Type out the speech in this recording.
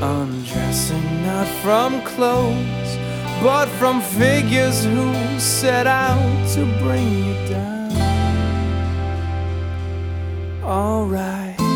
undressing not from clothes, but from figures who set out to bring you down. Alright.